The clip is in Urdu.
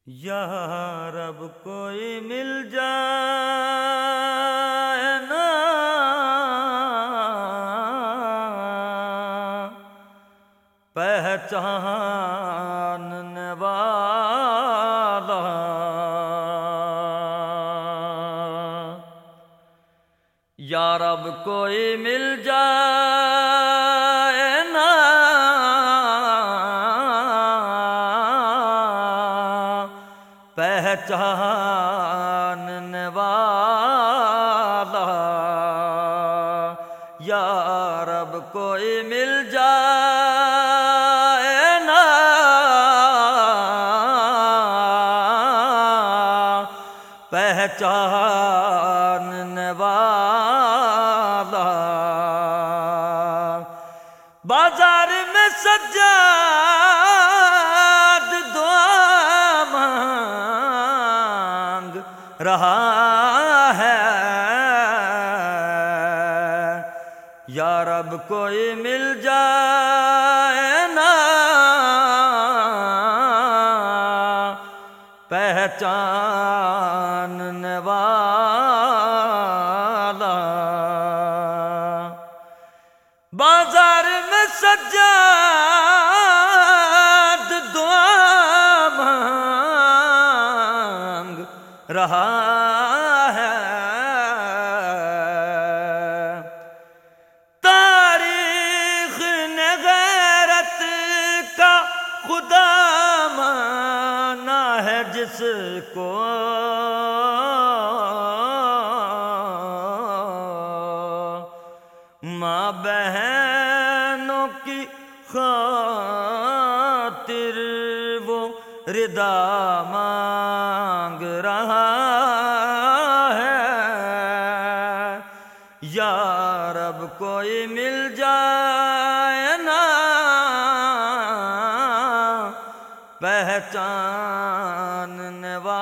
یا رب کوئی مل جائے نا پہچاننے والا، یا رب کوئی مل جائے نا پہچاننے والا، یا رب کوئی مل جائے نا پہچاننے والا۔ بازار میں سجاد دعا مانگ رہا ہے، یا رب کوئی مل جائے نا پہچاننے والا۔ بازار میں سجاد دعا مانگ رہا ہے، تاریخ نے غیرت کا خدا مانا ہے جس کو، ماں بہنوں کی خاطر وہ ردا مانگ رہا ہے، یا رب کوئی مل جائے نا پہچاننے والا۔